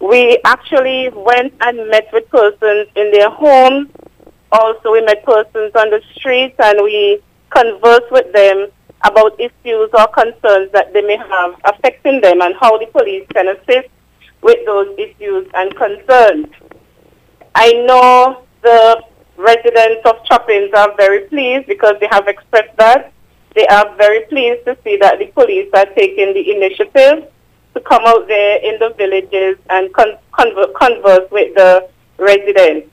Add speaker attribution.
Speaker 1: We actually went and met with persons in their homes. Also, we met persons on the streets and we conversed with them about issues or concerns that they may have affecting them and how the police can assist with those issues and concerns. I know the residents of Choppins are very pleased because they have expressed that. They are very pleased to see that the police are taking the initiative to come out there in the villages and converse with the residents.